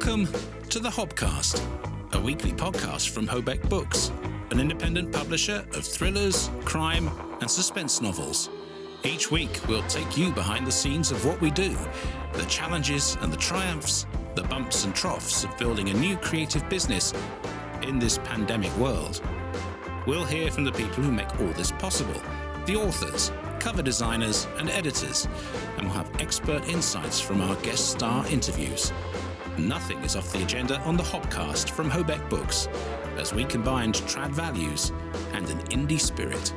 Welcome to the Hobcast, a weekly podcast from Hobeck Books, an independent publisher of thrillers, crime and suspense novels. Each week we'll take you behind the scenes of what we do, the challenges and the triumphs, the bumps and troughs of building a new creative business in this pandemic world. We'll hear from the people who make all this possible, the authors, cover designers and editors, and we'll have expert insights from our guest star interviews. Nothing is off the agenda on the Hobcast from Hobeck Books, as we combined trad values and an indie spirit.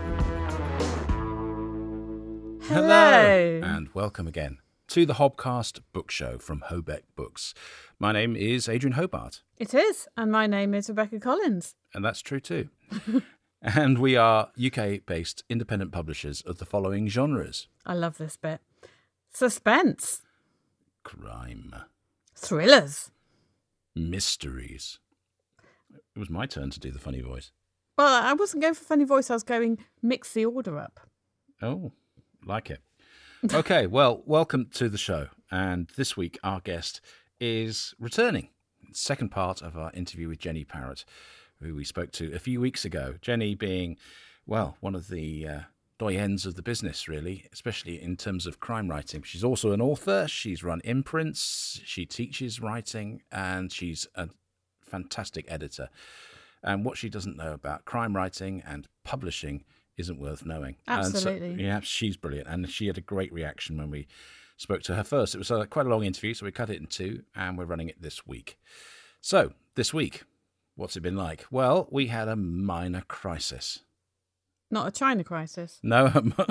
Hello and welcome again to the Hobcast Book Show from Hobeck Books. My name is Adrian Hobart. It is, and my name is Rebecca Collins. And that's true too. And we are UK-based independent publishers of the following genres. I love this bit. Suspense. Crime. Thrillers. Mysteries. It was my turn to do the funny voice. Well, I wasn't going for funny voice, I was going mix the order up. Oh, like it. Okay, well, welcome to the show. And this week our guest is returning. Second part of our interview with Jenny Parrott, who we spoke to a few weeks ago. Jenny being, well, one of the doyens of the business, really, especially in terms of crime writing. She's also an author. She's run imprints. She teaches writing, and she's a fantastic editor. And what she doesn't know about crime writing and publishing isn't worth knowing. Absolutely. And so, yeah, she's brilliant. And she had a great reaction when we spoke to her first. It was quite a long interview, so we cut it in two, and we're running it this week. So, this week, what's it been like? Well, we had a minor crisis. Not a China crisis. No,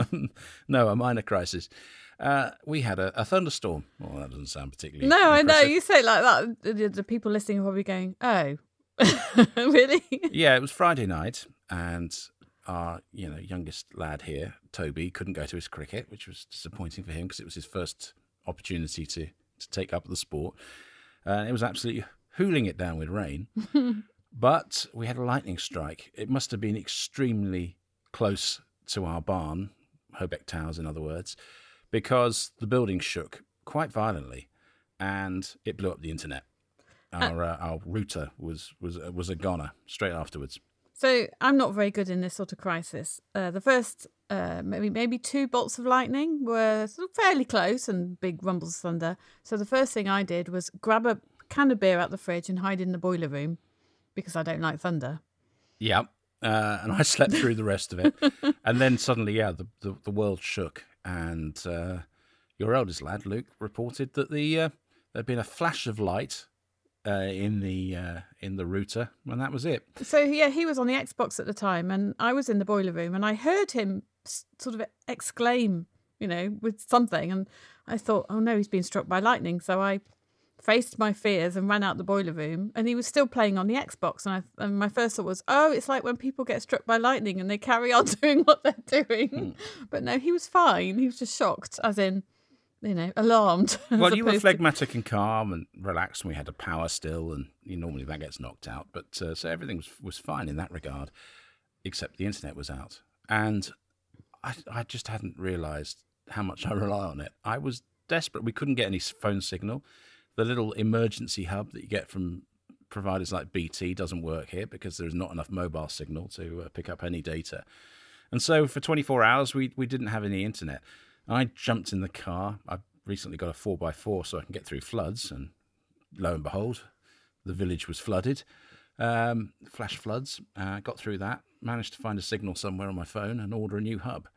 a minor crisis. We had a thunderstorm. Well, that doesn't sound particularly No, impressive. I know. You say it like that. The people listening are probably going, oh, really? Yeah, it was Friday night, and our youngest lad here, Toby, couldn't go to his cricket, which was disappointing for him because it was his first opportunity to take up the sport. It was absolutely hooling it down with rain. But we had a lightning strike. It must have been extremely close to our barn, Hobeck Towers in other words, because the building shook quite violently and it blew up the internet. Our router was a goner straight afterwards. So I'm not very good in this sort of crisis. The first maybe two bolts of lightning were sort of fairly close and big rumbles of thunder. So the first thing I did was grab a can of beer out the fridge and hide in the boiler room because I don't like thunder. Yeah. And I slept through the rest of it. And then suddenly, the world shook. And your eldest lad, Luke, reported that there'd been a flash of light in the router, and that was it. So, yeah, he was on the Xbox at the time, and I was in the boiler room, and I heard him sort of exclaim, with something. And I thought, oh, no, he's been struck by lightning. So I faced my fears and ran out the boiler room, and he was still playing on the Xbox. And my first thought was, oh, it's like when people get struck by lightning and they carry on doing what they're doing. But no, he was fine. He was just shocked, as in, alarmed. Well, you were phlegmatic and calm and relaxed, and we had a power still, and normally that gets knocked out. But so everything was fine in that regard, except the internet was out. And I just hadn't realised how much I rely on it. I was desperate. We couldn't get any phone signal. The little emergency hub that you get from providers like BT doesn't work here because there's not enough mobile signal to pick up any data. And so for 24 hours, we didn't have any internet. I jumped in the car. I recently got a 4x4 so I can get through floods. And lo and behold, the village was flooded. Flash floods. Got through that. Managed to find a signal somewhere on my phone and order a new hub.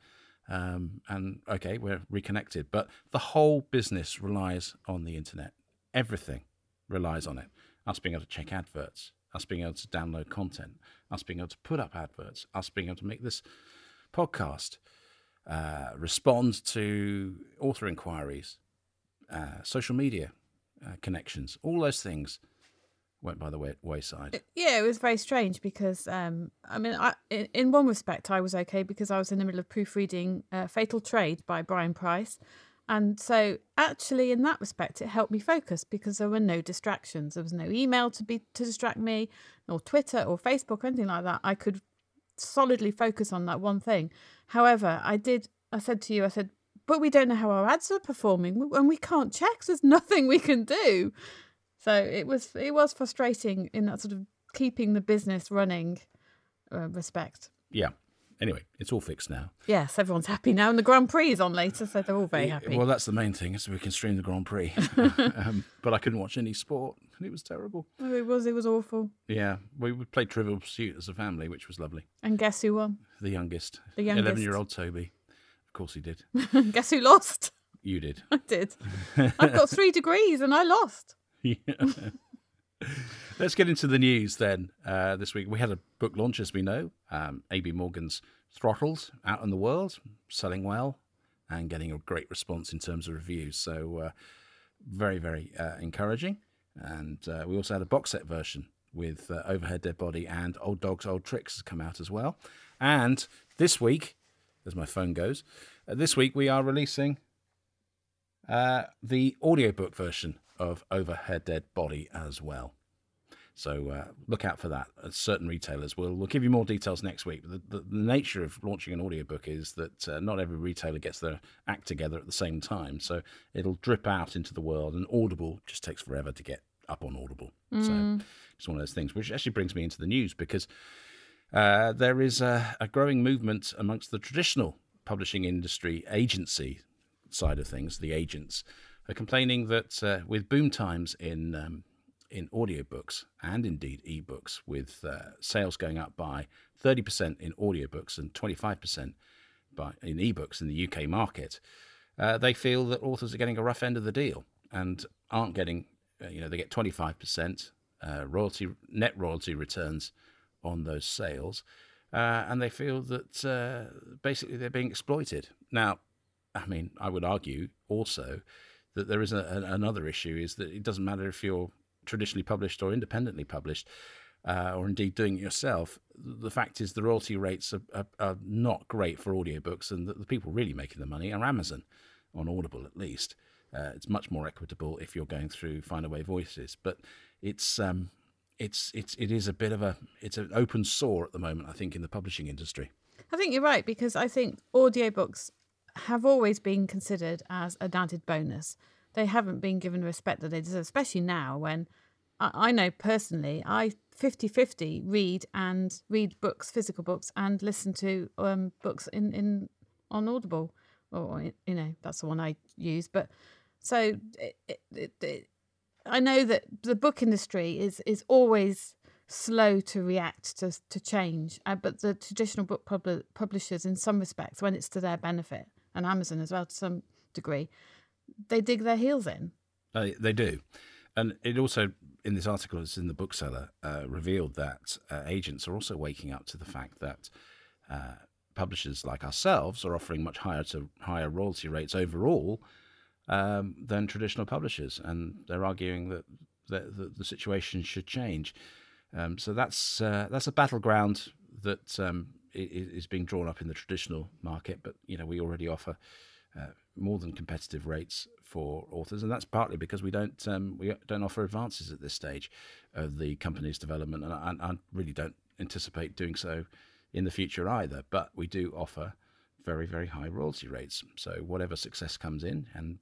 And okay, we're reconnected. But the whole business relies on the internet. Everything relies on it. Us being able to check adverts, us being able to download content, us being able to put up adverts, us being able to make this podcast, respond to author inquiries, social media connections, all those things went by the wayside. Yeah, it was very strange because, in one respect, I was okay because I was in the middle of proofreading Fatal Trade by Brian Price. And so actually, in that respect, it helped me focus because there were no distractions. There was no email to distract me, or Twitter or Facebook or anything like that. I could solidly focus on that one thing. However, I said to you, but we don't know how our ads are performing and we can't check. So there's nothing we can do. So it was frustrating in that sort of keeping the business running respect. Yeah. Anyway, it's all fixed now. Yes, everyone's happy now, and the Grand Prix is on later, so they're all very happy. Well, that's the main thing, is we can stream the Grand Prix. But I couldn't watch any sport, and it was terrible. Oh, it was awful. Yeah, we played Trivial Pursuit as a family, which was lovely. And guess who won? The youngest. The youngest. 11-year-old Toby. Of course he did. Guess who lost? You did. I did. I've got 3 degrees and I lost. Yeah. Let's get into the news then. This week we had a book launch, as we know. A.B. Morgan's Throttles out in the world, selling well and getting a great response in terms of reviews. So very, very encouraging. And we also had a box set version with Overhead Dead Body and Old Dogs, Old Tricks come out as well. And this week, as my phone goes, this week we are releasing the audiobook version of Overhead Dead Body as well. So look out for that. Certain retailers will give you more details next week. The nature of launching an audiobook is that not every retailer gets their act together at the same time. So it'll drip out into the world, and Audible just takes forever to get up on Audible. So it's one of those things, which actually brings me into the news, because there is a growing movement amongst the traditional publishing industry agency side of things. The agents are complaining that with boom times in audiobooks and indeed ebooks, with sales going up by 30% in audiobooks and 25% in ebooks in the UK market, they feel that authors are getting a rough end of the deal and aren't getting, they get 25% net royalty returns on those sales, and they feel that basically they're being exploited. Now, I mean, I would argue also that there is another issue, is that it doesn't matter if you're traditionally published or independently published, or indeed doing it yourself. The fact is the royalty rates are not great for audiobooks, and the people really making the money are Amazon, on Audible at least. It's much more equitable if you're going through Findaway Voices, but it is a bit of it's an open sore at the moment, I think, in the publishing industry. I think you're right, because I think audiobooks have always been considered as an added bonus. They haven't been given the respect that they deserve, especially now when I know personally, I 50-50 read books, physical books, and listen to books on Audible, or that's the one I use. But so I know that the book industry is always slow to react to change, but the traditional book publishers, in some respects, when it's to their benefit, and Amazon as well to some degree, they dig their heels in. They do. And it also, in this article, it's in the Bookseller, revealed that agents are also waking up to the fact that publishers like ourselves are offering much higher royalty rates overall than traditional publishers, and they're arguing that the situation should change. So that's a battleground that is being drawn up in the traditional market. But we already offer more than competitive rates for authors, and that's partly because we don't offer advances at this stage of the company's development, and I really don't anticipate doing so in the future either. But we do offer very, very high royalty rates. So whatever success comes in, and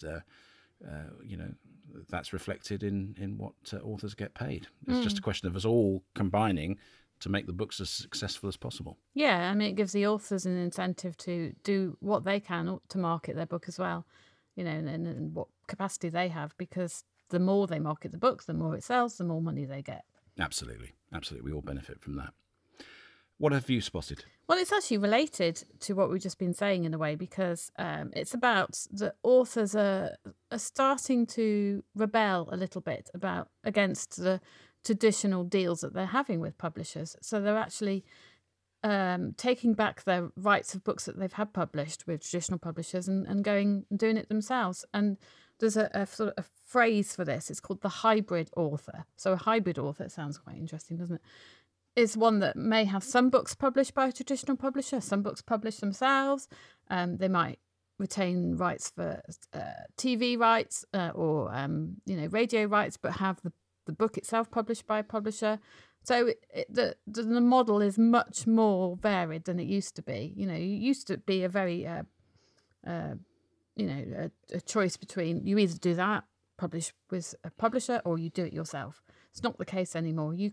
that's reflected in what authors get paid. It's just a question of us all combining to make the books as successful as possible. Yeah, I mean, it gives the authors an incentive to do what they can to market their book as well, and what capacity they have, because the more they market the book, the more it sells, the more money they get. Absolutely. We all benefit from that. What have you spotted? Well, it's actually related to what we've just been saying in a way, because it's about the authors are starting to rebel a little bit against the traditional deals that they're having with publishers. So they're actually taking back their rights of books that they've had published with traditional publishers and going and doing it themselves. And there's a sort of a phrase for this. It's called the hybrid author. So a hybrid author, sounds quite interesting, doesn't it? Is one that may have some books published by a traditional publisher, some books published themselves. They might retain rights for TV rights or radio rights, but have the book itself published by a publisher. So the model is much more varied than it used to be. It used to be a very a choice between, you either do that publish with a publisher or you do it yourself. It's not the case anymore. You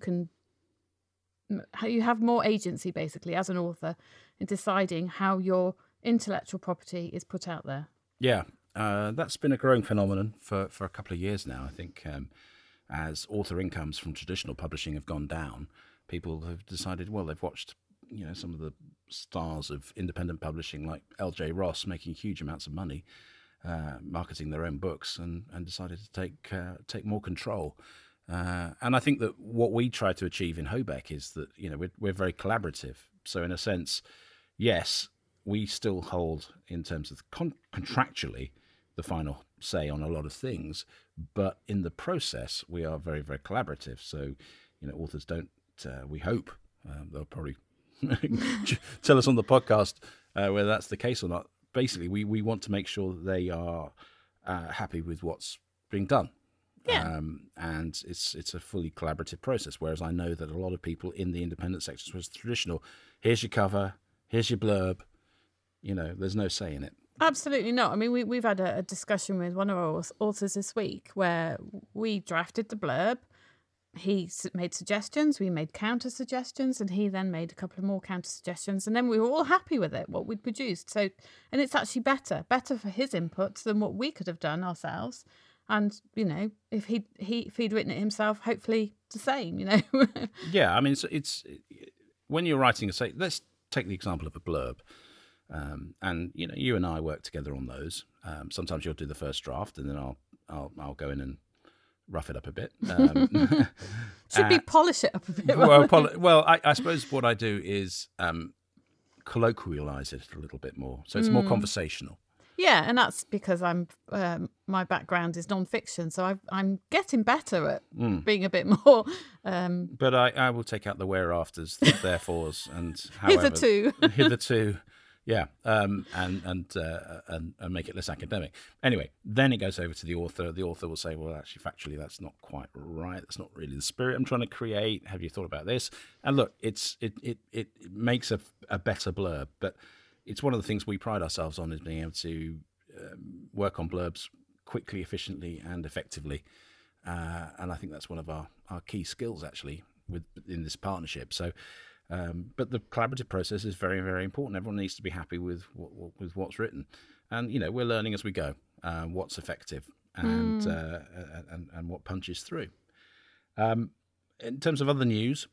have more agency basically as an author in deciding how your intellectual property is put out there. Yeah, that's been a growing phenomenon for a couple of years now. I think as author incomes from traditional publishing have gone down, people have decided, well, they've watched some of the stars of independent publishing like L.J. Ross making huge amounts of money marketing their own books, and decided to take more control. And I think that what we try to achieve in Hobeck is that we're very collaborative. So in a sense, yes, we still hold, in terms of contractually, the final say on a lot of things, but in the process, we are very, very collaborative. So, authors don't. We hope they'll probably tell us on the podcast whether that's the case or not. Basically, we want to make sure that they are happy with what's being done. Yeah. And it's a fully collaborative process. Whereas I know that a lot of people in the independent sector was traditional. Here's your cover. Here's your blurb. There's no say in it. Absolutely not. I mean, we've had a discussion with one of our authors this week where we drafted the blurb. He made suggestions, we made counter suggestions, and he then made a couple of more counter suggestions, and then we were all happy with it, what we'd produced. So, and it's actually better for his input than what we could have done ourselves. And if he'd written it himself, hopefully the same. Yeah, I mean, it's when you're writing let's take the example of a blurb. And you and I work together on those. Sometimes you'll do the first draft, and then I'll go in and rough it up a bit. Should we polish it up a bit? Well, I suppose what I do is colloquialize it a little bit more, so it's more conversational. Yeah, and that's because my background is non-fiction, so I'm getting better at being a bit more. But I will take out the whereafters, the therefores, and however, hitherto. Yeah, and make it less academic. Anyway, then it goes over to the author. The author will say, well, actually, factually, that's not quite right. That's not really the spirit I'm trying to create. Have you thought about this? And look, it makes a better blurb. But it's one of the things we pride ourselves on, is being able to work on blurbs quickly, efficiently, and effectively. And I think that's one of our key skills, actually, in this partnership. So. But the collaborative process is very, very important. Everyone needs to be happy with what's written, and we're learning as we go what's effective and what punches through. In terms of other news,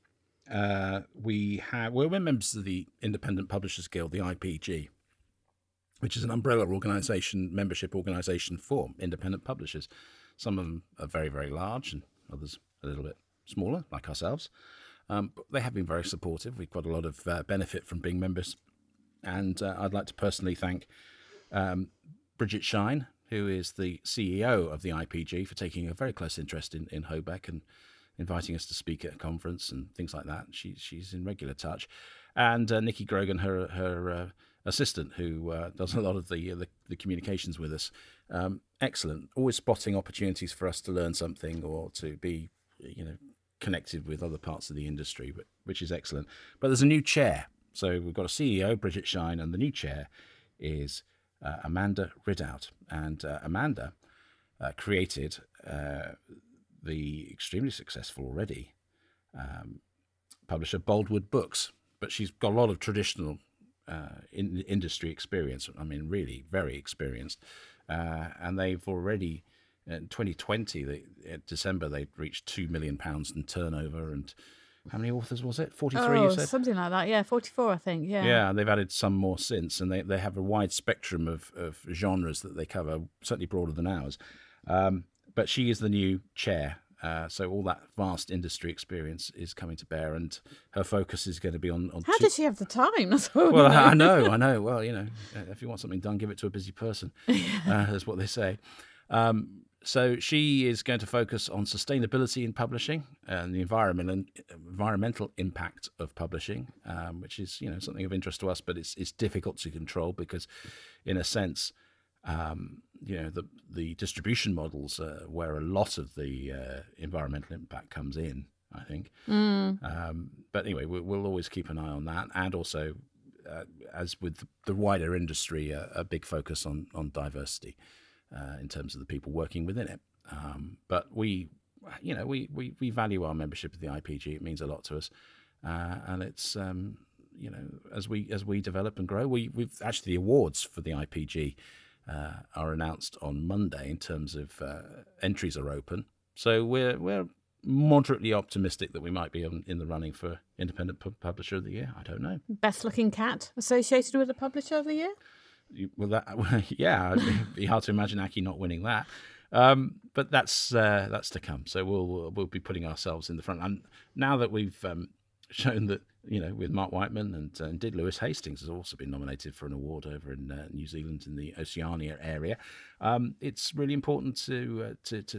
we're members of the Independent Publishers Guild, the IPG, which is an umbrella membership organisation for independent publishers. Some of them are very, very large, and others a little bit smaller, like ourselves. But they have been very supportive. We've got a lot of benefit from being members. And I'd like to personally thank Bridget Shine, who is the CEO of the IPG, for taking a very close interest in Hobeck and inviting us to speak at a conference and things like that. She's in regular touch. And Nikki Grogan, her assistant, who does a lot of the communications with us. Excellent. Always spotting opportunities for us to learn something or to be, connected with other parts of the industry, which is excellent. But there's a new chair. So we've got a CEO, Bridget Shine, and the new chair is Amanda Ridout. And Amanda created the extremely successful already publisher Boldwood Books. But she's got a lot of traditional industry experience. I mean, really very experienced. And they've already... In 2020, December, they reached £2 million in turnover. And how many authors was it? 43, you said? Something like that, yeah, 44, I think, yeah. Yeah, and they've added some more since, and they have a wide spectrum of genres that they cover, certainly broader than ours. But she is the new chair, so all that vast industry experience is coming to bear, and her focus is going to be on How does she have the time? That's all. Well, I know. Well, if you want something done, give it to a busy person. That's what they say. So she is going to focus on sustainability in publishing and the environmental impact of publishing, which is something of interest to us, but it's difficult to control because, in a sense, the distribution models where a lot of the environmental impact comes in, I think. But anyway, we'll always keep an eye on that, and also, as with the wider industry, a big focus on diversity. In terms of the people working within it. But we value our membership of the IPG. It means a lot to us, and it's as we develop and grow, we've actually, the awards for the IPG are announced on Monday in terms of entries are open. So we're moderately optimistic that we might be in the running for Independent Publisher of the Year. I don't know. Best looking cat associated with the Publisher of the Year? Yeah, it'd be hard to imagine Aki not winning that. But that's to come. So we'll be putting ourselves in the front. And now that we've shown that, with Mark Whiteman and indeed Lewis Hastings has also been nominated for an award over in New Zealand in the Oceania area, it's really important to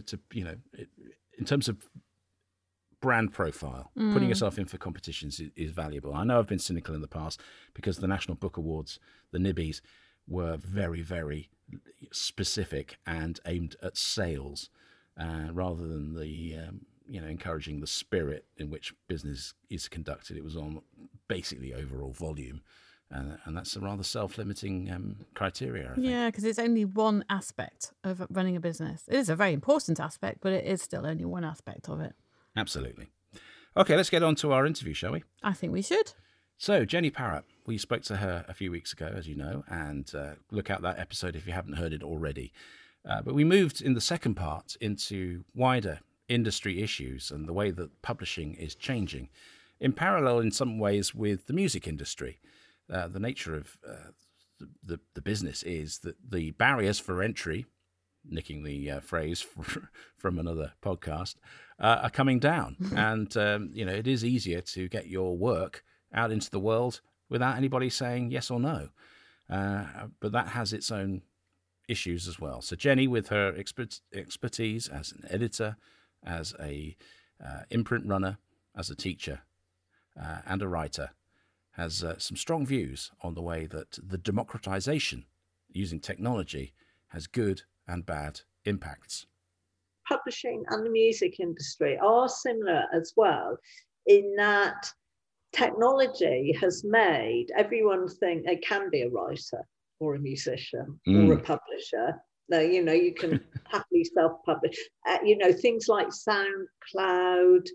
in terms of brand profile, putting yourself in for competitions is valuable. I know I've been cynical in the past because the National Book Awards, the Nibbies, were very, very specific and aimed at sales rather than the encouraging the spirit in which business is conducted. It was on basically overall volume, and that's a rather self-limiting criteria, I think. Yeah, because it's only one aspect of running a business. It is a very important aspect, but it is still only one aspect of it. Absolutely. Okay, let's get on to our interview, shall we? I think we should. So, Jenny Parrott, we spoke to her a few weeks ago, as you know, and look out that episode if you haven't heard it already. But we moved in the second part into wider industry issues and the way that publishing is changing, in parallel in some ways with the music industry. The nature of the business is that the barriers for entry, nicking the phrase from another podcast, are coming down. And, it is easier to get your work out into the world without anybody saying yes or no. But that has its own issues as well. So Jenny, with her expertise as an editor, as a imprint runner, as a teacher, and a writer, has some strong views on the way that the democratization using technology has good and bad impacts. Publishing and the music industry are similar as well, in that technology has made everyone think they can be a writer or a musician or a publisher. Now, you can happily self-publish. Things like SoundCloud,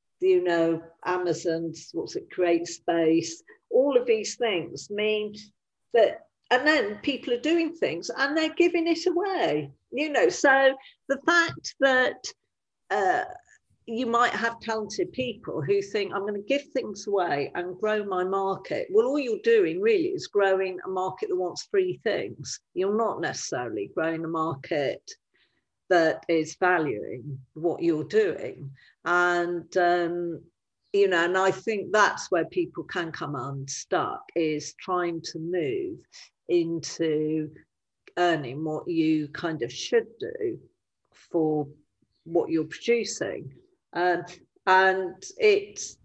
Amazon's, CreateSpace, all of these things mean that, and then people are doing things and they're giving it away, So the fact that you might have talented people who think, I'm going to give things away and grow my market. Well, all you're doing really is growing a market that wants free things. You're not necessarily growing a market that is valuing what you're doing. And, and I think that's where people can come unstuck, is trying to move into earning what you kind of should do for what you're producing. And it's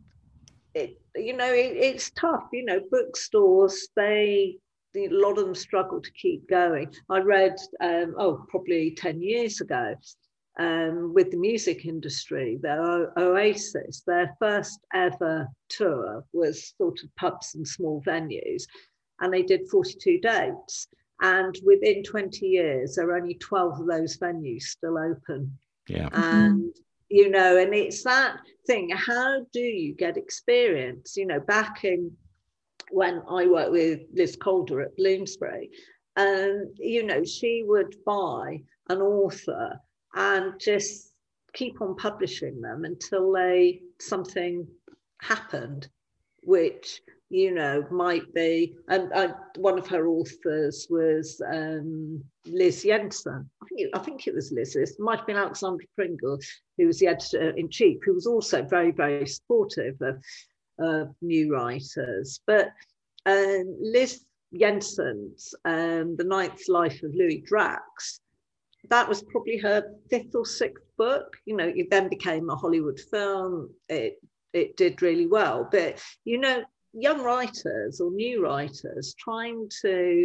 tough, bookstores, a lot of them struggle to keep going. I read, probably 10 years ago, with the music industry, the Oasis, their first ever tour was sort of pubs and small venues, and they did 42 dates. And within 20 years, there are only 12 of those venues still open. Yeah. And and it's that thing, how do you get experience? Back in when I worked with Liz Calder at Bloomsbury, she would buy an author and just keep on publishing them until something happened, which might be, and one of her authors was Liz Jensen. I think it was Liz. It might have been Alexandra Pringle, who was the editor-in-chief, who was also very, very supportive of new writers. But Liz Jensen's The Ninth Life of Louis Drax, that was probably her 5th or 6th book. It then became a Hollywood film. It did really well. But, young writers or new writers trying to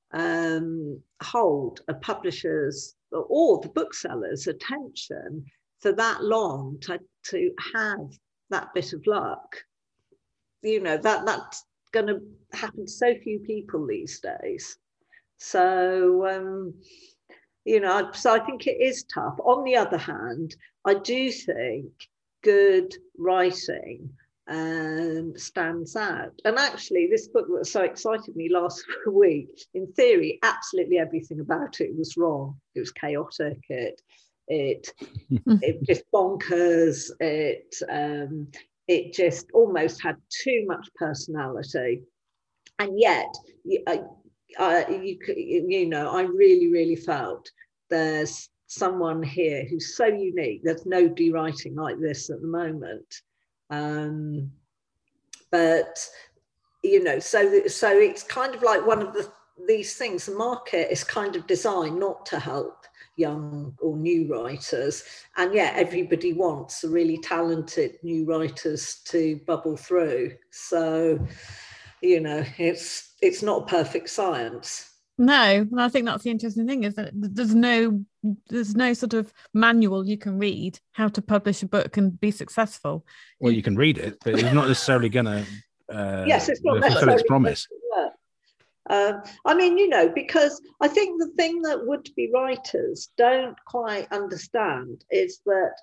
hold a publisher's or the bookseller's attention for that long to have that bit of luck, that's going to happen to so few people these days. So So I think it is tough. On the other hand, I do think good writing stands out. And actually, this book that so excited me last week, in theory, absolutely everything about it was wrong. It was chaotic. It just bonkers. It just almost had too much personality, and yet, I really, really felt there's someone here who's so unique. There's nobody writing like this at the moment. But so it's kind of like one of these things. The market is kind of designed not to help young or new writers, and yet everybody wants the really talented new writers to bubble through. So it's not a perfect science. No, and I think that's the interesting thing, is that there's no sort of manual you can read how to publish a book and be successful. Well, you can read it, but it's not necessarily going to yes, it's not fulfill its promise. Because I think the thing that would-be writers don't quite understand is that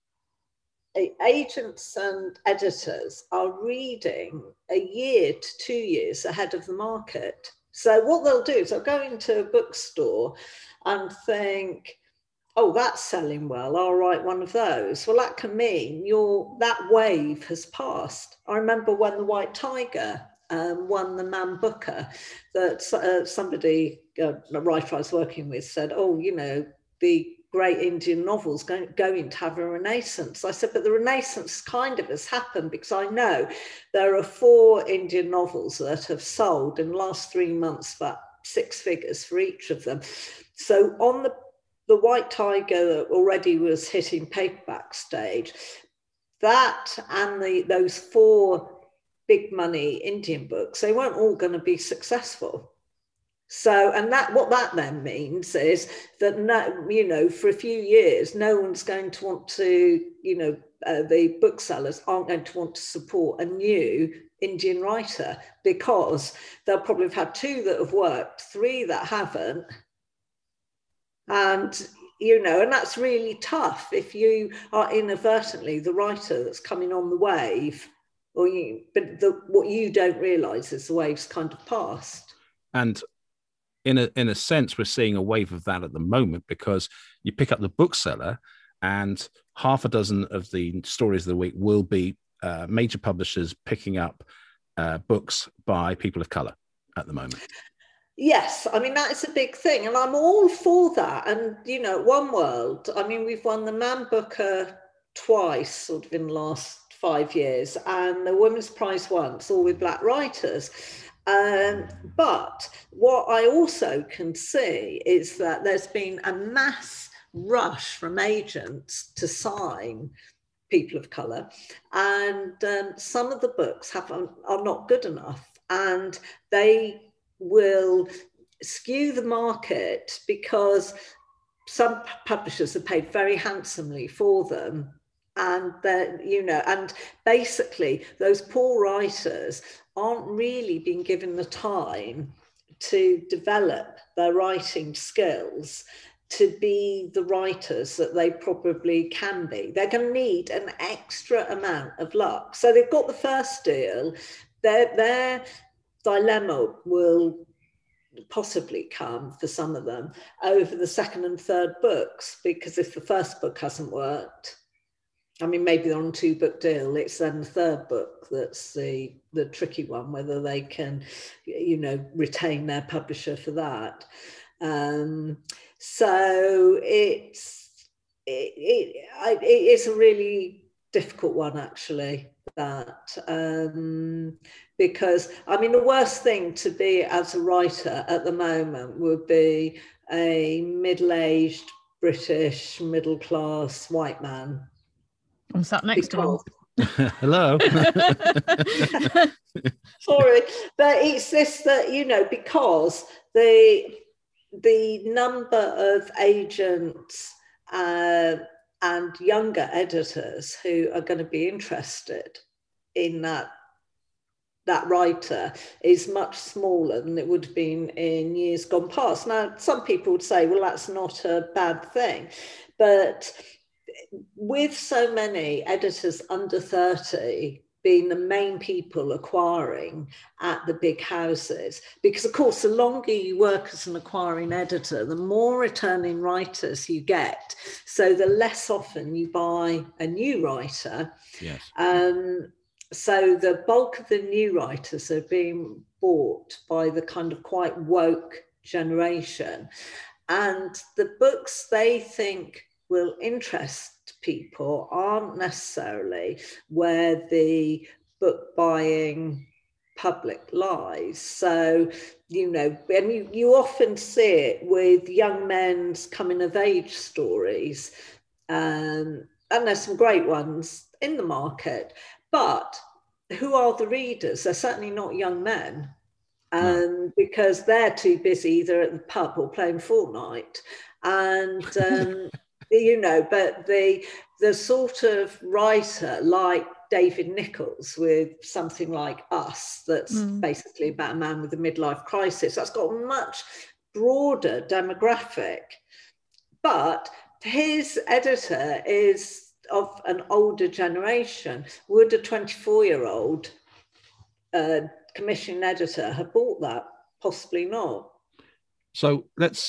agents and editors are reading a year to 2 years ahead of the market. So what they'll do is they'll go into a bookstore and think, oh, that's selling well, I'll write one of those. Well, that can mean that wave has passed. I remember when The White Tiger won the Man Booker, that somebody, a writer I was working with, said, oh, the great Indian novels going to have a renaissance. I said, but the renaissance kind of has happened, because I know there are 4 Indian novels that have sold in the last 3 months for 6 figures for each of them. So on the White Tiger that already was hitting paperback stage, that and those 4 big money Indian books, they weren't all going to be successful. So, and what that then means is that, for a few years, no one's going to want to, the booksellers aren't going to want to support a new Indian writer, because they'll probably have had 2 that have worked, 3 that haven't. And, and that's really tough if you are inadvertently the writer that's coming on the wave, what you don't realise is the wave's kind of passed. And in a sense, we're seeing a wave of that at the moment, because you pick up the bookseller and half a dozen of the stories of the week will be major publishers picking up books by people of colour at the moment. Yes, I mean, that is a big thing, and I'm all for that. And, One World, I mean, we've won the Man Booker twice, sort of in the last 5 years, and the Women's Prize once, all with Black writers. But what I also can see is that there's been a mass rush from agents to sign people of colour, and some of the books are not good enough, and they will skew the market because some publishers have paid very handsomely for them. And then, and basically those poor writers aren't really being given the time to develop their writing skills to be the writers that they probably can be. They're going to need an extra amount of luck. So they've got the first deal. Their dilemma will possibly come for some of them over the second and third books, because if the first book hasn't worked, I mean, maybe they're on a 2-book deal, it's then the third book that's the tricky one, whether they can, retain their publisher for that. So it is a really difficult one, actually, that because, I mean, the worst thing to be as a writer at the moment would be a middle-aged British middle-class white man. I'm sat next to him. Hello. Sorry, but it's this that, because the number of agents and younger editors who are going to be interested in that that writer is much smaller than it would have been in years gone past. Now, some people would say, well, that's not a bad thing. But with so many editors under 30 being the main people acquiring at the big houses, because of course, the longer you work as an acquiring editor, the more returning writers you get. So the less often you buy a new writer. Yes. So the bulk of the new writers are being bought by the kind of quite woke generation. And the books they think will interest people aren't necessarily where the book buying public lies. So, you know, and you often see it with young men's coming of age stories. And there's some great ones in the market. But who are the readers? They're certainly not young men, because they're too busy either at the pub or playing Fortnite. And, you know, but the sort of writer like David Nichols with something like Us, that's basically about a man with a midlife crisis, that's got a much broader demographic. But his editor is of an older generation. Would a 24-year-old commissioned editor have bought that? Possibly not. So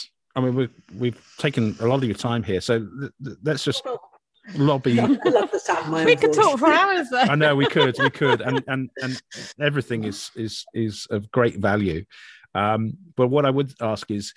we've taken a lot of your time here. So let's just lobby. I love the sound of my own We could voice. talk for hours there. I know we could, and everything is of great value. But what I would ask is,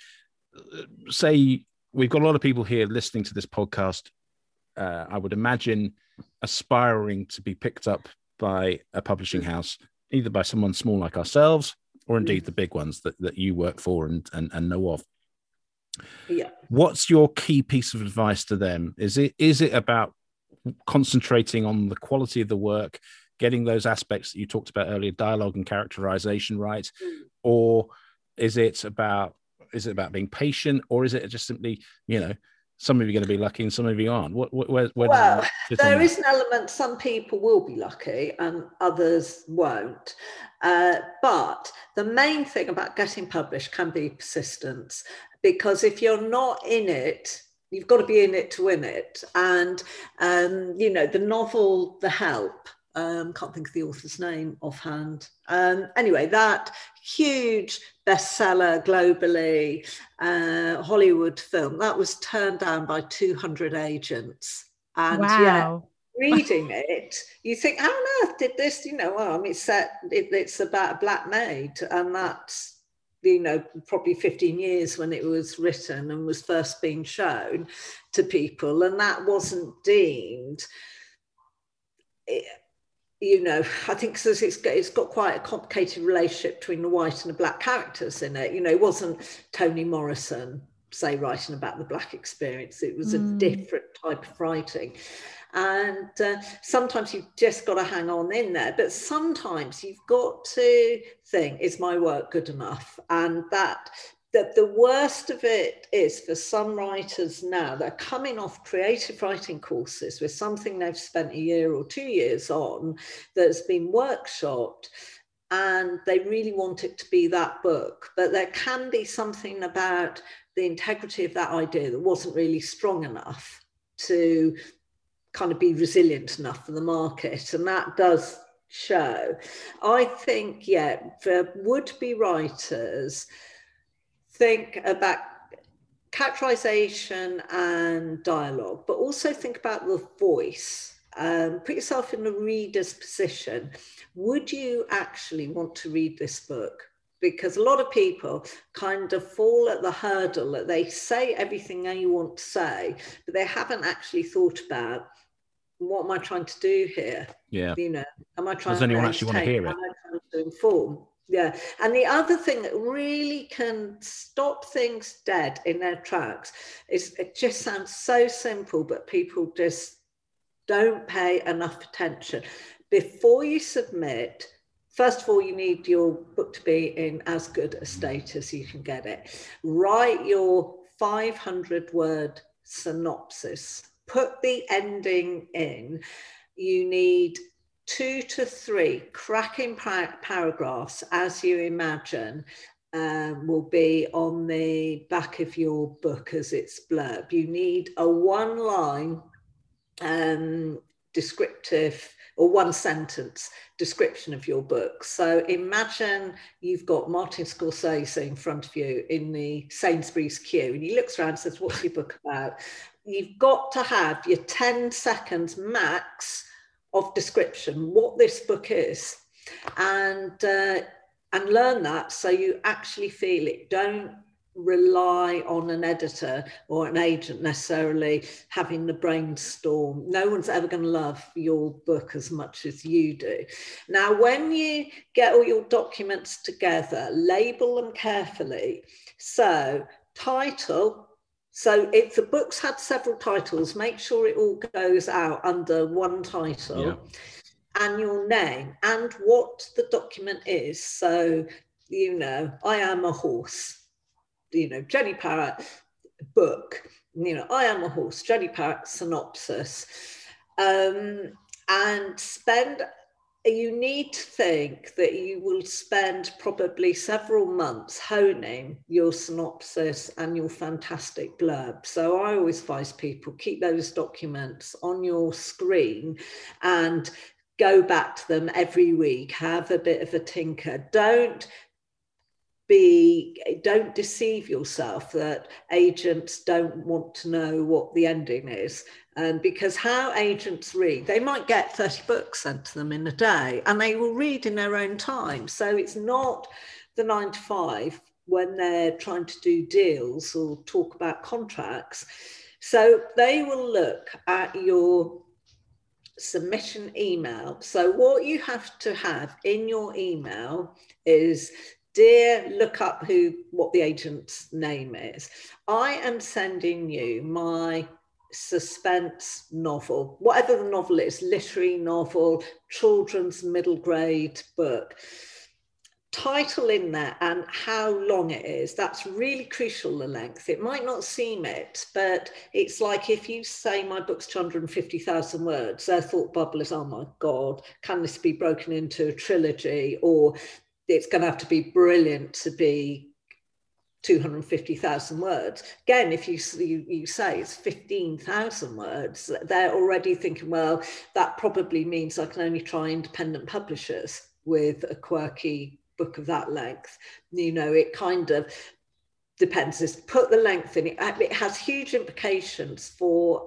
say we've got a lot of people here listening to this podcast. I would imagine aspiring to be picked up by a publishing house, either by someone small like ourselves, or indeed the big ones that you work for and know of. Yeah. What's your key piece of advice to them? Is it about concentrating on the quality of the work, getting those aspects that you talked about earlier, dialogue and characterization right? Or is it about being patient, or is it just simply, you know, some of you are going to be lucky and some of you aren't? Where well, there is an element, some people will be lucky and others won't. But the main thing about getting published can be persistence, because if you're not in it, you've got to be in it to win it. And, you know, the novel, The Help, can't think of the author's name offhand. Anyway, that huge bestseller globally, Hollywood film, that was turned down by 200 agents. And wow. Reading it, you think, how on earth did this, you know, well, I mean, it's about a black maid, and that's, you know, probably 15 years when it was written and was first being shown to people, and that wasn't deemed, you know, I think because it's got quite a complicated relationship between the white and the black characters in it. You know, it wasn't Toni Morrison, say, writing about the black experience. It was a different type of writing. And sometimes you've just got to hang on in there. But sometimes you've got to think, is my work good enough? And that the worst of it is for some writers now, they're coming off creative writing courses with something they've spent a year or 2 years on that's been workshopped, and they really want it to be that book. But there can be something about the integrity of that idea that wasn't really strong enough to kind of be resilient enough for the market. And that does show. I think, for would-be writers, think about characterization and dialogue, but also think about the voice. Put yourself in the reader's position. Would you actually want to read this book? Because a lot of people kind of fall at the hurdle that they say everything they want to say, but they haven't actually thought about, what am I trying to do here? Yeah. You know, am I trying Does anyone actually want to hear it? Am I trying to inform? Yeah. And the other thing that really can stop things dead in their tracks is, it just sounds so simple, but people just don't pay enough attention. Before you submit, first of all, you need your book to be in as good a state as you can get it. Write your 500-word synopsis. Put the ending in. You need 2 to 3 cracking paragraphs, as you imagine, will be on the back of your book as its blurb. You need a one-line descriptive or one sentence description of your book. So imagine you've got Martin Scorsese in front of you in the Sainsbury's queue, and he looks around and says, what's your book about? You've got to have your 10 seconds max of description, what this book is, and learn that so you actually feel it. Don't rely on an editor or an agent necessarily having the brainstorm. No one's ever going to love your book as much as you do. Now, when you get all your documents together, label them carefully. So, title. So if the book's had several titles, make sure it all goes out under one title. Yeah. And your name and what the document is. So, you know, I am a horse. You know, Jenny Parrott book, you know, I am a horse, Jenny Parrott synopsis. And you need to think that you will spend probably several months honing your synopsis and your fantastic blurb. So I always advise people, keep those documents on your screen and go back to them every week, have a bit of a tinker. Don't deceive yourself that agents don't want to know what the ending is. Because how agents read, they might get 30 books sent to them in a day and they will read in their own time. So it's not the 9 to 5 when they're trying to do deals or talk about contracts. So they will look at your submission email. So what you have to have in your email is, dear, look up what the agent's name is. I am sending you my suspense novel, whatever the novel is, literary novel, children's middle grade book. Title in there and how long it is. That's really crucial, the length. It might not seem it, but it's like if you say my book's 250,000 words, their thought bubble is, oh my God, can this be broken into a trilogy? Or it's going to have to be brilliant to be 250,000 words. Again, if you say it's 15,000 words, they're already thinking, well, that probably means I can only try independent publishers with a quirky book of that length. You know, it kind of depends. Just put the length in it. It has huge implications for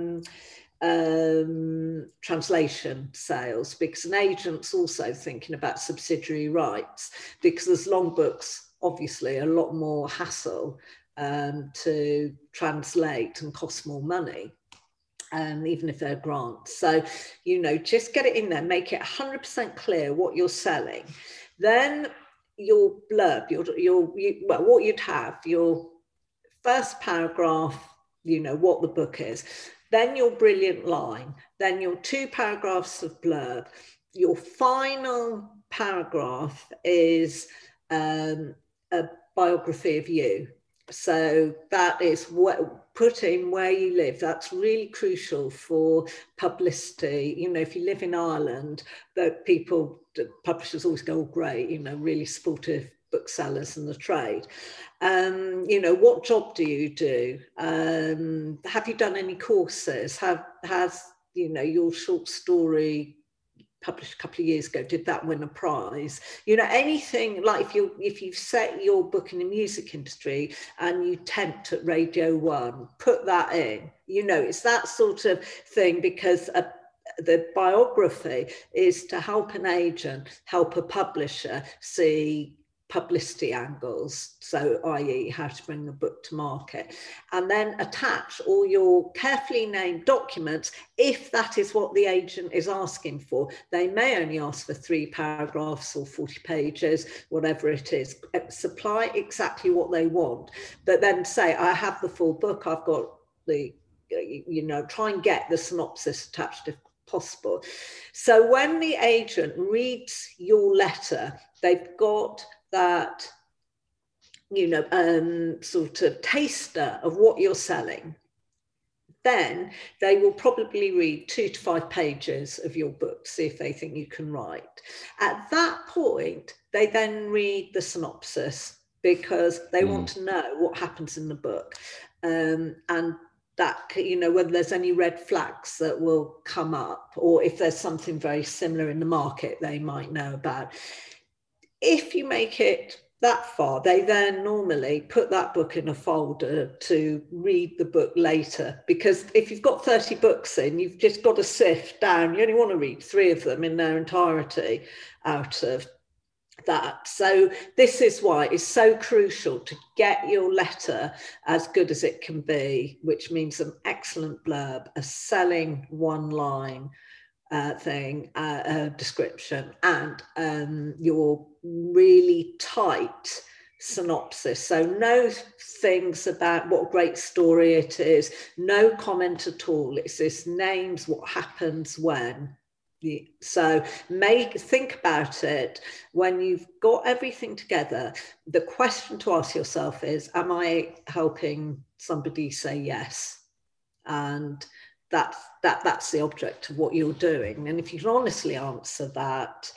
translation sales, because an agent's also thinking about subsidiary rights, because there's long books, obviously a lot more hassle to translate and cost more money, even if they're grants. So, you know, just get it in there, make it 100% clear what you're selling. Then your blurb, what you'd have, your first paragraph, you know, what the book is, then your brilliant line, then your 2 paragraphs of blurb. Your final paragraph is a biography of you. So that is put in where you live. That's really crucial for publicity. You know, if you live in Ireland, the publishers always go, oh, great, you know, really supportive booksellers and the trade. You know, what job do you do? Have you done any courses? Has, you know, your short story published a couple of years ago, did that win a prize? You know, anything like if you've set your book in the music industry and you tempt at Radio 1, put that in. You know, it's that sort of thing, because the biography is to help an agent, help a publisher see publicity angles, so i.e. how to bring the book to market, and then attach all your carefully named documents if that is what the agent is asking for. They may only ask for 3 paragraphs or 40 pages, whatever it is. Supply exactly what they want, but then say, I have the full book, I've got the, you know, try and get the synopsis attached if possible. So when the agent reads your letter, they've got that, you know, sort of taster of what you're selling. then they will probably read 2 to 5 pages of your book to see if they think you can write. At that point, they then read the synopsis because they want to know what happens in the book. And that, you know, whether there's any red flags that will come up, or if there's something very similar in the market they might know about. If you make it that far, they then normally put that book in a folder to read the book later, because if you've got 30 books in, you've just got to sift down. You only want to read 3 of them in their entirety out of that. So this is why it's so crucial to get your letter as good as it can be, which means an excellent blurb, a selling one-line description, and your really tight synopsis. So no things about what a great story it is, no comment at all. It's just names, what happens when. So think about it. When you've got everything together, the question to ask yourself is, am I helping somebody say yes? And that's the object of what you're doing. And if you can honestly answer that,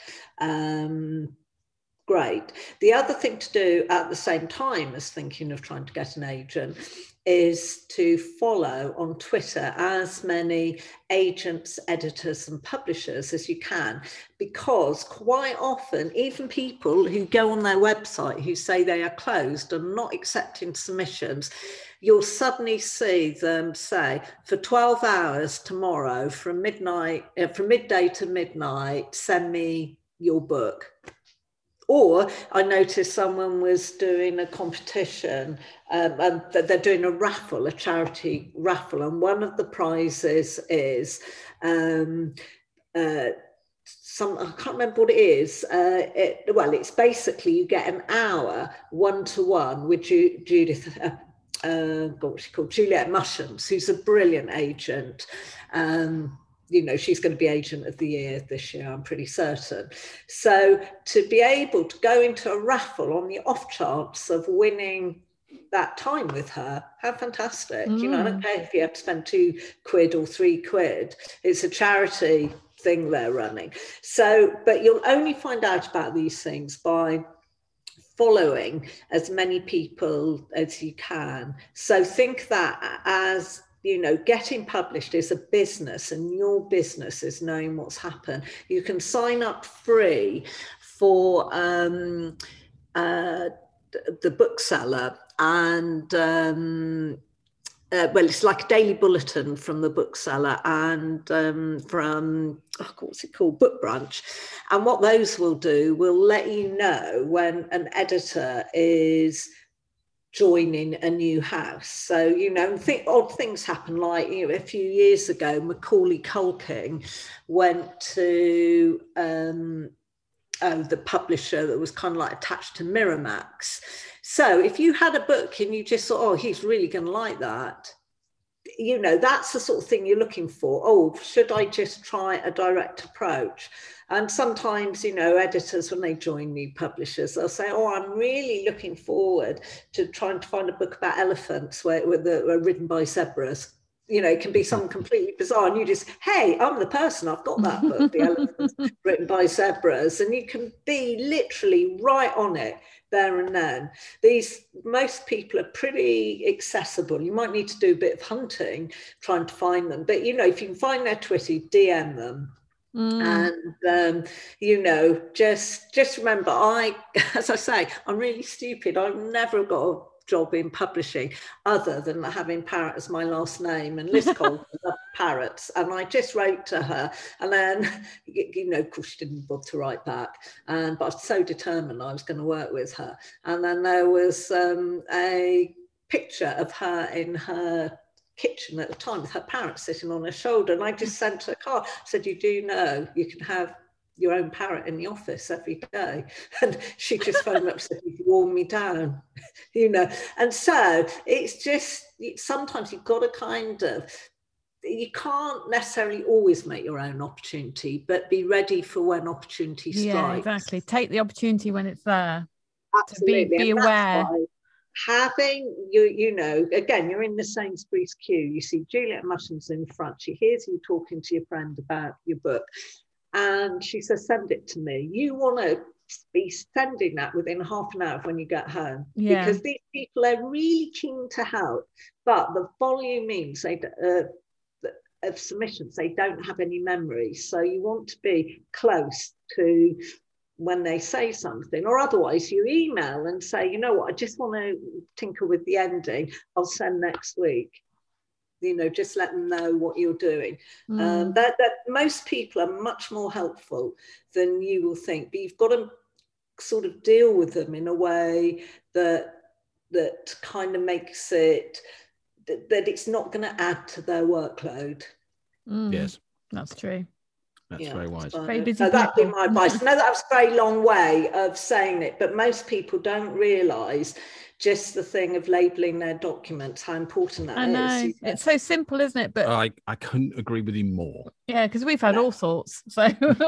great. The other thing to do at the same time as thinking of trying to get an agent is to follow on Twitter as many agents, editors and publishers as you can, because quite often, even people who go on their website who say they are closed and not accepting submissions, you'll suddenly see them say, for 12 hours tomorrow from midday to midnight, send me your book. Or I noticed someone was doing a competition, and they're doing a raffle, a charity raffle, and one of the prizes is I can't remember what it is. It's basically you get an hour one-to-one with Judith. What's she called? Juliet Mushams, who's a brilliant agent. You know, she's going to be Agent of the Year this year, I'm pretty certain. So to be able to go into a raffle on the off chance of winning that time with her, how fantastic. You know, I don't care if you have to spend £2 or £3. It's a charity thing they're running. So, but you'll only find out about these things by following as many people as you can. So think that as, you know, getting published is a business, and your business is knowing what's happened. You can sign up free for the bookseller, and it's like a daily bulletin from the bookseller and from, what's it called, Book Branch. And what those will do will let you know when an editor is joining a new house. So, you know, odd things happen, like, you know, a few years ago, Macaulay Culkin went to the publisher that was kind of like attached to Miramax. So if you had a book and you just thought, oh, he's really going to like that, you know, that's the sort of thing you're looking for. Oh, should I just try a direct approach? And sometimes, you know, editors, when they join new publishers, they'll say, oh, I'm really looking forward to trying to find a book about elephants where are ridden by zebras. You know, it can be something completely bizarre. And you just, hey, I'm the person, I've got that book, The Elephants Written by Zebras. And you can be literally right on it there and then. Most people are pretty accessible. You might need to do a bit of hunting, trying to find them. But, you know, if you can find their Twitter, DM them. And you know, just remember, as I say, I'm really stupid. I've never got a job in publishing other than having Parrot as my last name, and Liz Cole loved parrots, and I just wrote to her, and then, you know, of course she didn't bother to write back, but I was so determined I was going to work with her. And then there was a picture of her in her kitchen at the time with her parrot sitting on her shoulder, and I just sent her a card, said, you do know you can have your own parrot in the office every day. And she just phoned up and said, you've worn me down, you know. And so it's just, sometimes you've got to kind of, you can't necessarily always make your own opportunity, but be ready for when opportunity strikes. Yeah, exactly. Take the opportunity when it's there. Absolutely. To be aware. having you know, again, you're in the Sainsbury's queue, you see Juliet Mushin's in front, she hears you talking to your friend about your book, and she says, send it to me. You want to be sending that within half an hour when you get home, because these people are really keen to help, but the volume means they of submissions, they don't have any memory, so you want to be close to when they say something, or otherwise you email and say, you know what, I just want to tinker with the ending, I'll send next week. You know, just let them know what you're doing. That most people are much more helpful than you will think, but you've got to sort of deal with them in a way that kind of makes it that it's not going to add to their workload. Yes, that's true. That's very wise. Very busy so that'd be people. my advice. No, that was a very long way of saying it, but most people don't realise just the thing of labelling their documents, how important that is. I know. It's so simple, isn't it? But I couldn't agree with you more. Yeah, because we've had all sorts. So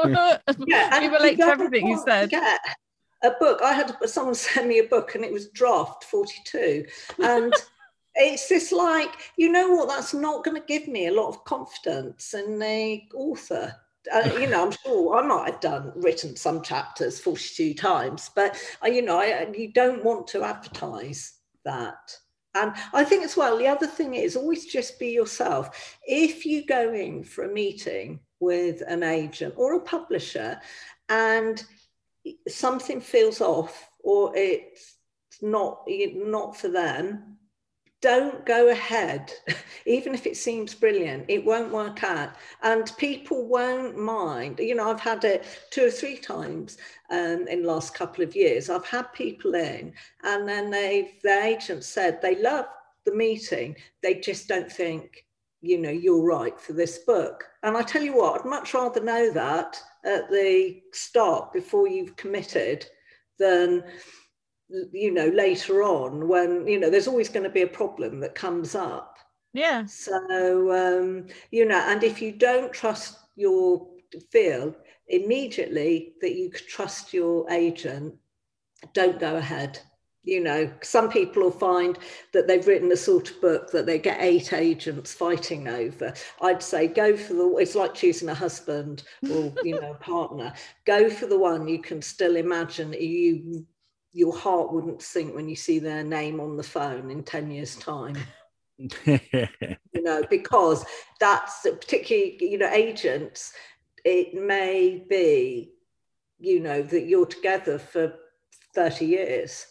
we relate to everything you said. A book. I had someone send me a book and it was draft 42. And it's just like, you know what, that's not going to give me a lot of confidence in the author. You know, I'm sure I might have written some chapters 42 times, but you know, you don't want to advertise that. And I think as well, the other thing is always just be yourself. If you go in for a meeting with an agent or a publisher and something feels off or it's not for them, don't go ahead. Even if it seems brilliant, it won't work out, and people won't mind. You know, I've had it 2 or 3 times in the last couple of years. I've had people in and then their agent said they love the meeting, they just don't think, you know, you're right for this book. And I tell you what, I'd much rather know that at the start before you've committed than, you know, later on when, you know, there's always going to be a problem that comes up. Yeah. So, you know, and if you don't trust feel immediately that you could trust your agent, don't go ahead. You know, some people will find that they've written the sort of book that they get 8 agents fighting over. I'd say go for it's like choosing a husband or, you know, a partner. Go for the one you can still imagine your heart wouldn't sink when you see their name on the phone in 10 years' time. You know, because that's particularly, you know, agents, it may be, you know, that you're together for 30 years.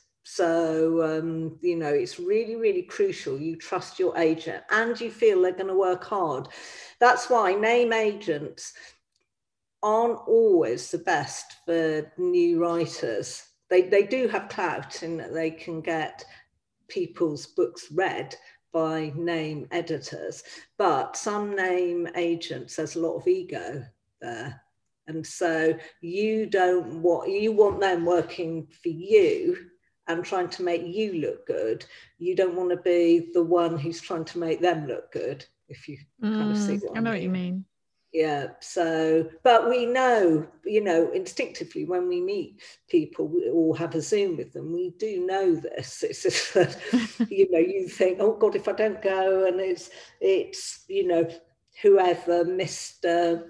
So, you know, it's really, really crucial you trust your agent and you feel they're going to work hard. That's why name agents aren't always the best for new writers. They do have clout in that they can get people's books read by name editors, but some name agents, there's a lot of ego there. And so you want them working for you and trying to make you look good. You don't want to be the one who's trying to make them look good, if you kind of see what I mean. What you mean. Yeah, so, but we know, you know, instinctively when we meet people or have a Zoom with them, we do know this. It's just that, you know, you think, oh God, if I don't go, and it's you know, whoever, Mr.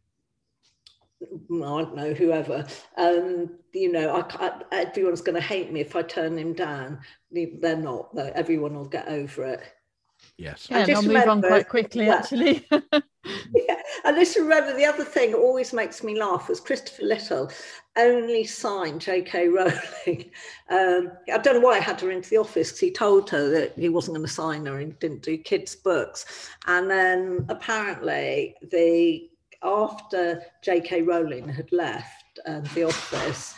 I don't know, whoever, you know, everyone's going to hate me if I turn him down. They're not, though. Everyone will get over it. Yes. Yeah, they'll move on quite quickly, actually. Yeah, and just remember the other thing that always makes me laugh was Christopher Little only signed J.K. Rowling. I don't know why I had her into the office because he told her that he wasn't going to sign her and didn't do kids' books. And then apparently after J.K. Rowling had left the office,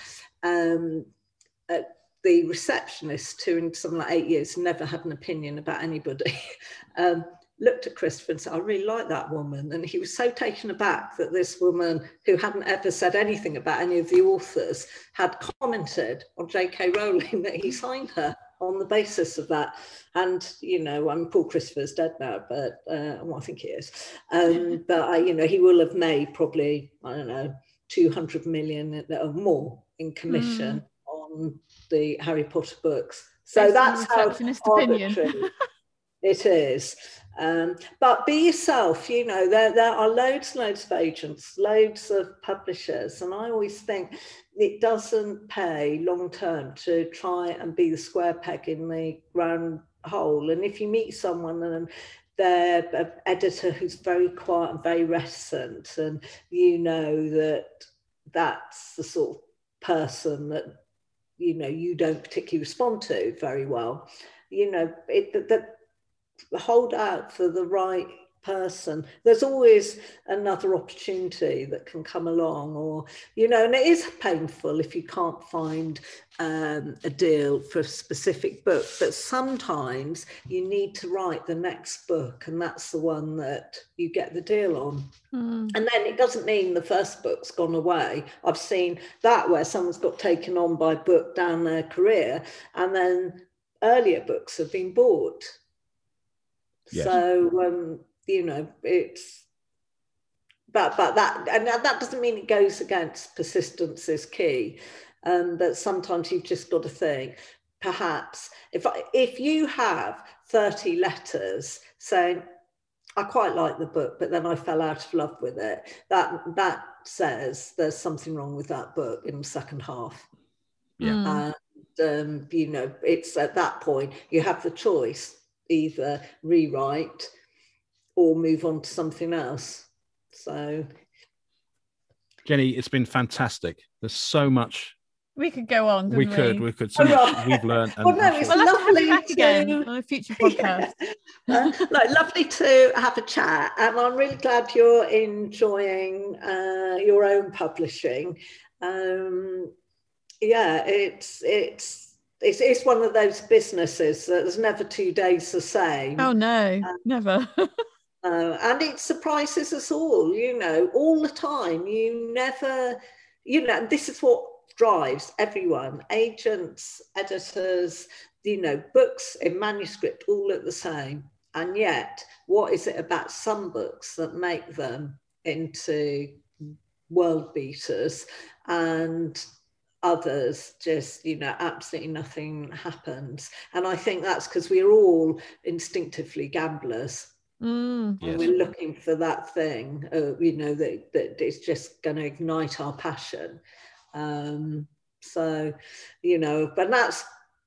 the receptionist, who in something like 8 years never had an opinion about anybody, looked at Christopher and said, I really like that woman. And he was so taken aback that this woman, who hadn't ever said anything about any of the authors, had commented on J.K. Rowling that he signed her on the basis of that. And, you know, poor Christopher's dead now, but well, I think he is. But, you know, he will have made probably, I don't know, 200 million or more in commission on the Harry Potter books So Based on that's how receptionist opinion. arbitrary it is. But be yourself, you know, there are loads of agents, loads of publishers. And I always think it doesn't pay long term to try and be the square peg in the round hole. And if you meet someone and they're an editor who's very quiet and very reticent, and you know that that's the sort of person that, you know, you don't particularly respond to very well, you know, hold out for the right person. There's always another opportunity that can come along, or, you know, and it is painful if you can't find a deal for a specific book, but sometimes you need to write the next book, and that's the one that you get the deal on. And then it doesn't mean the first book's gone away. I've seen that where someone's got taken on by a book down their career, and then earlier books have been bought. Yes. So, you know, it's, but that, and that doesn't mean it goes against persistence is key. But sometimes you've just got to think, perhaps if you have 30 letters saying, I quite like the book, but then I fell out of love with it, that says there's something wrong with that book in the second half. Yeah. And, you know, it's at that point you have the choice, either rewrite or move on to something else. So, Jenny, it's been fantastic. There's so much. We could go on. We could. So much we've learned. Well, no, it's we'll lovely have to have you back again on a future podcast. Lovely to have a chat, and I'm really glad you're enjoying your own publishing. Yeah, it's one of those businesses that there's never 2 days the same. Oh no, never. And it surprises us all, you know, all the time. You never, you know, this is what drives everyone, agents, editors, you know, books in manuscript all look the same. And yet, what is it about some books that make them into world beaters, and others just, you know, absolutely nothing happens? And I think that's because we're all instinctively gamblers. Yes. And we're looking for that thing, you know, that is just going to ignite our passion. So, you know, but that's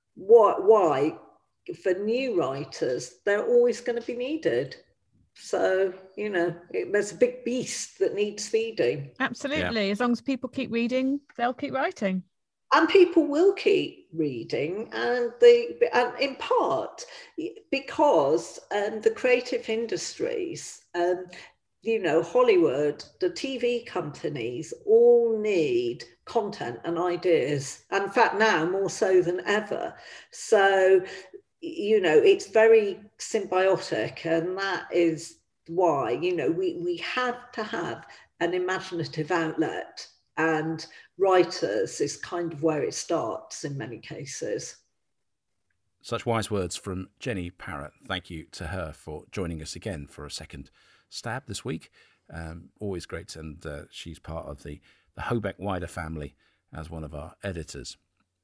why for new writers, they're always going to be needed. So, you know, there's a big beast that needs feeding. Absolutely. Yeah. As long as people keep reading, they'll keep writing. And people will keep reading, and in part because the creative industries, you know, Hollywood, the TV companies all need content and ideas. And in fact, now more so than ever. So, you know, it's very symbiotic, and that is why, you know, we have to have an imaginative outlet, and writers is kind of where it starts in many cases. Such wise words from Jenny Parrott. Thank you to her for joining us again for a second stab this week. Always great, and she's part of the Hobeck Wider family as one of our editors.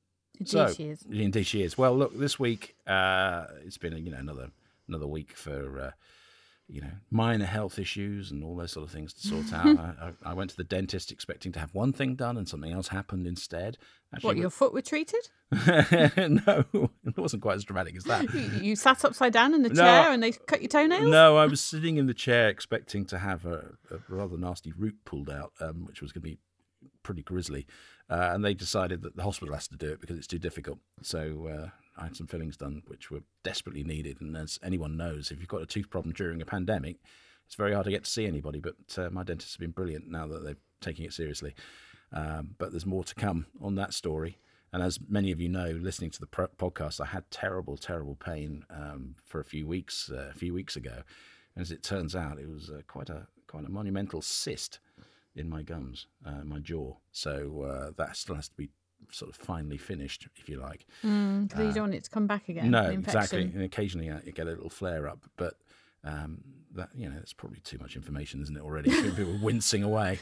Indeed she is. Well, look, this week it's been, you know, another week for you know, minor health issues and all those sort of things to sort out. I went to the dentist expecting to have one thing done, and something else happened instead. Actually, what, your foot was treated? No, it wasn't quite as dramatic as that. You sat upside down in the chair and they cut your toenails? No, I was sitting in the chair expecting to have a rather nasty root pulled out, which was going to be pretty grisly. And they decided that the hospital has to do it because it's too difficult. So I had some fillings done, which were desperately needed. And as anyone knows, if you've got a tooth problem during a pandemic, it's very hard to get to see anybody. But my dentists have been brilliant now that they're taking it seriously. But there's more to come on that story. And as many of you know, listening to the podcast, I had terrible, terrible pain for a few weeks ago. And as it turns out, it was quite a monumental cyst in my gums, my jaw. So that still has to be sort of finally finished, if you like. Because you don't want it to come back again. No, exactly. And occasionally you get a little flare up, but that, you know, it's probably too much information, isn't it? Already, people wincing away.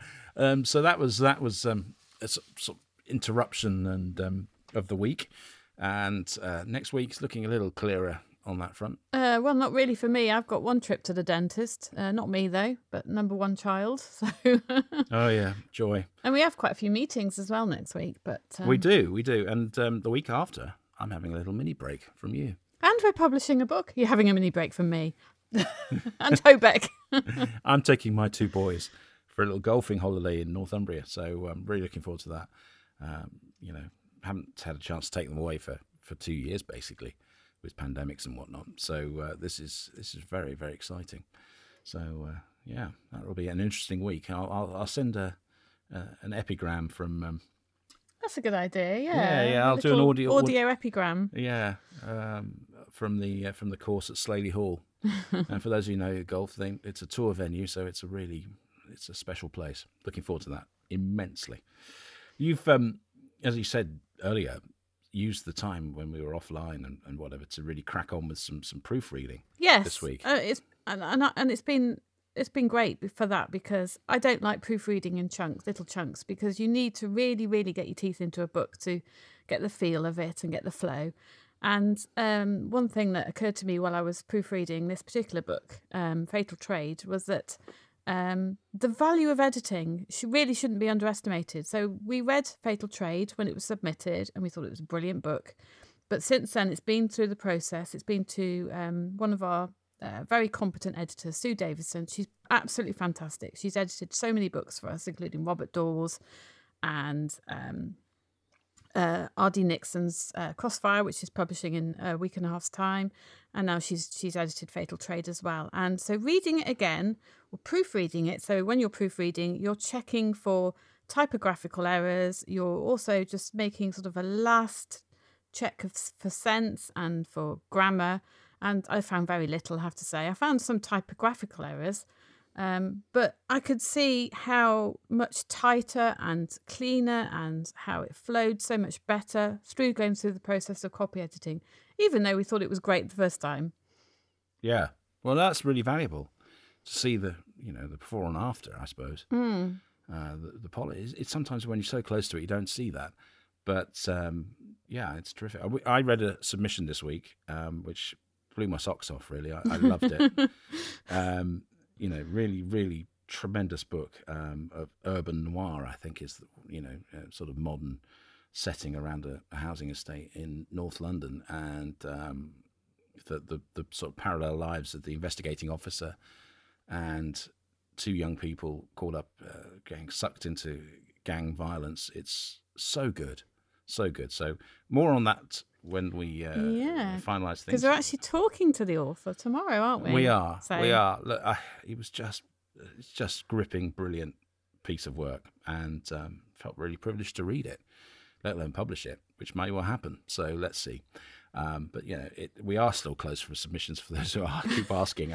So that was a sort of interruption and of the week. And next week's looking a little clearer on that front. Well, not really for me. I've got one trip to the dentist. Not me, though, but number one child. So. Oh, yeah, joy. And we have quite a few meetings as well next week. But We do. And the week after, I'm having a little mini break from you. And we're publishing a book. You're having a mini break from me. And Hobeck. I'm taking my 2 boys for a little golfing holiday in Northumbria. So I'm really looking forward to that. Haven't had a chance to take them away for 2 years, basically, with pandemics and whatnot. So this is very, very exciting. So that will be an interesting week. I'll send an epigram from. That's a good idea. Yeah. I'll do an audio epigram. Yeah, from the course at Slaley Hall. And for those of you who know golf, it's a tour venue, so it's a special place. Looking forward to that immensely. You've, as you said earlier, used the time when we were offline and whatever to really crack on with some proofreading. Yes, this week. It's been great for that, because I don't like proofreading in little chunks, because you need to really, really get your teeth into a book to get the feel of it and get the flow. And one thing that occurred to me while I was proofreading this particular book, Fatal Trade, was that the value of editing really shouldn't be underestimated. So we read Fatal Trade when it was submitted, and we thought it was a brilliant book. But since then, it's been through the process. It's been to one of our very competent editors, Sue Davison. She's absolutely fantastic. She's edited so many books for us, including Robert Dawes and R.D. Nixon's Crossfire, which is publishing in a week and a half's time. And now she's edited Fatal Trade as well. And so reading it again, or proofreading it, so when you're proofreading, you're checking for typographical errors. You're also just making sort of a last check for sense and for grammar. And I found very little, I have to say. I found some typographical errors, but I could see how much tighter and cleaner and how it flowed so much better through going through the process of copy editing, even though we thought it was great the first time. Yeah, well, that's really valuable to see the before and after, I suppose. The polish. It's sometimes when you're so close to it, you don't see that. But it's terrific. I read a submission this week, which blew my socks off, really. I loved it. Really, really tremendous book of urban noir, I think, is sort of modern setting around a housing estate in North London, and the sort of parallel lives of the investigating officer and 2 young people caught up getting sucked into gang violence. It's so good. So good. So more on that when we finalise things. Because we're actually talking to the author tomorrow, aren't we? We are. Look, it's just gripping, brilliant piece of work, and felt really privileged to read it, let alone publish it, which may well happen. So let's see. But we are still close for submissions for those who keep asking.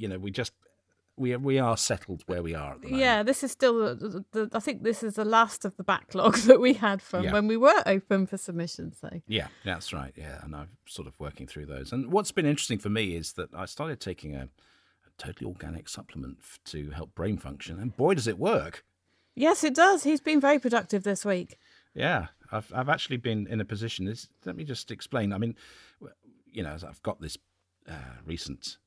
We are settled where we are at the moment. Yeah, this is still I think this is the last of the backlog that we had from when we were open for submissions. So. Yeah, that's right. Yeah, and I'm sort of working through those. And what's been interesting for me is that I started taking a totally organic supplement to help brain function, and boy, does it work. Yes, it does. He's been very productive this week. Yeah, I've actually been in a position. Let me just explain. I mean, I've got this recent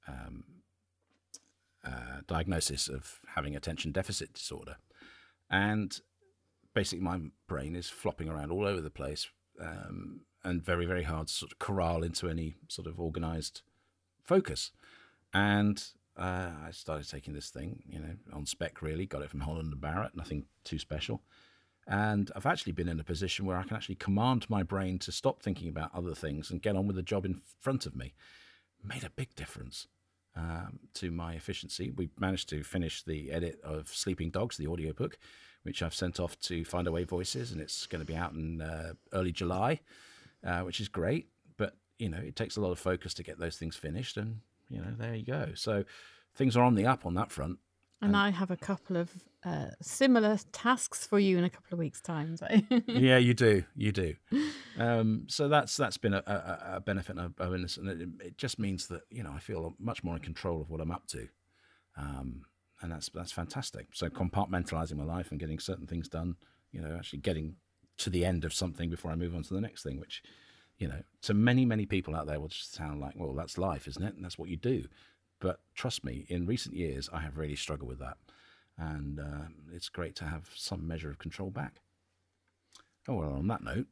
diagnosis of having attention deficit disorder, and basically my brain is flopping around all over the place, and very, very hard to sort of corral into any sort of organised focus. And I started taking this thing, on spec, really. Got it from Holland and Barrett, nothing too special. And I've actually been in a position where I can actually command my brain to stop thinking about other things and get on with the job in front of me. Made a big difference to my efficiency. We managed to finish the edit of Sleeping Dogs, the audiobook, which I've sent off to Findaway Voices, and it's going to be out in early July, which is great. But, it takes a lot of focus to get those things finished, and, there you go. So things are on the up on that front. And I have a couple of similar tasks for you in a couple of weeks' time. So. Yeah, you do. So that's been a benefit and a bonus, and it just means that I feel much more in control of what I'm up to, and that's fantastic. So compartmentalising my life and getting certain things done, actually getting to the end of something before I move on to the next thing, which to many, many people out there will just sound like, well, that's life, isn't it? And that's what you do. But trust me, in recent years, I have really struggled with that. And it's great to have some measure of control back. Oh, well, on that note,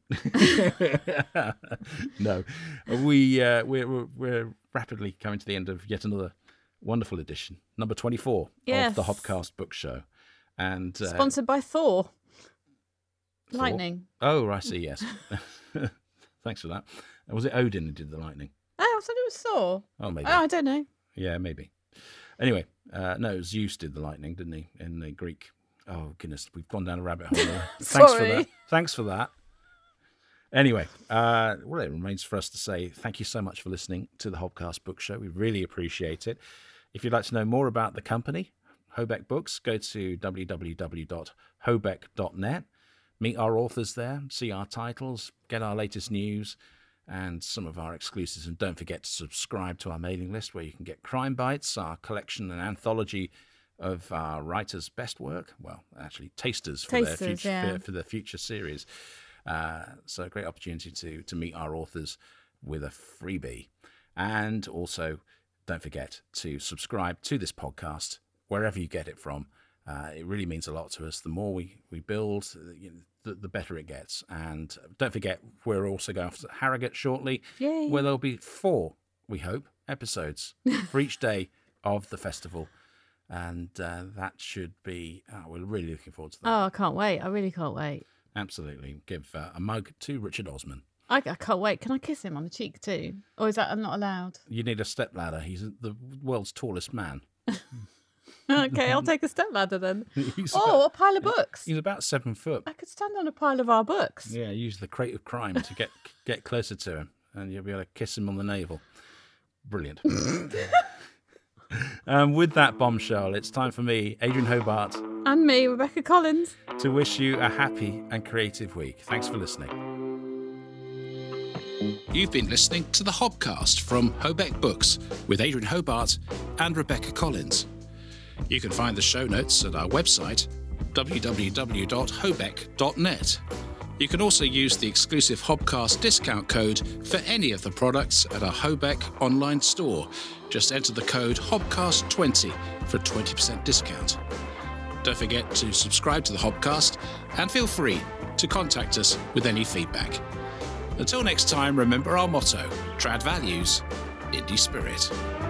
no, we're rapidly coming to the end of yet another wonderful edition, number 24 of the Hobcast Book Show. And sponsored by Thor. Lightning. Oh, I see, yes. Thanks for that. Was it Odin who did the lightning? Oh, I thought it was Thor. Oh, maybe. Oh, I don't know. Yeah, maybe. Anyway, no, Zeus did the lightning, didn't he, in the Greek? Oh, goodness, we've gone down a rabbit hole there. Thanks for that. Anyway, well, it remains for us to say thank you so much for listening to the Hobcast Book Show. We really appreciate it. If you'd like to know more about the company, Hobeck Books, go to www.hobeck.net. Meet our authors there, see our titles, get our latest news and some of our exclusives. And don't forget to subscribe to our mailing list where you can get Crime Bites, our collection and anthology of our writers' best work. Well, actually, tasters for their future series. So a great opportunity to meet our authors with a freebie. And also, don't forget to subscribe to this podcast wherever you get it from. It really means a lot to us. The more we build, the better it gets. And don't forget, we're also going off to Harrogate shortly, where there'll be 4, we hope, episodes for each day of the festival. And that should be, we're really looking forward to that. Oh, I can't wait. I really can't wait. Absolutely. Give a mug to Richard Osman. I can't wait. Can I kiss him on the cheek too? Or is that not allowed? You need a stepladder. He's the world's tallest man. Okay, I'll take a stepladder then. A pile of books. He's about 7 foot. I could stand on a pile of our books. Yeah, use the crate of crime to get closer to him, and you'll be able to kiss him on the navel. Brilliant. With that bombshell, it's time for me, Adrian Hobart. And me, Rebecca Collins. To wish you a happy and creative week. Thanks for listening. You've been listening to the Hobcast from Hobeck Books with Adrian Hobart and Rebecca Collins. You can find the show notes at our website, www.hobeck.net. You can also use the exclusive Hobcast discount code for any of the products at our Hobeck online store. Just enter the code HOBCAST20 for a 20% discount. Don't forget to subscribe to the Hobcast and feel free to contact us with any feedback. Until next time, remember our motto, Trad Values, Indie Spirit.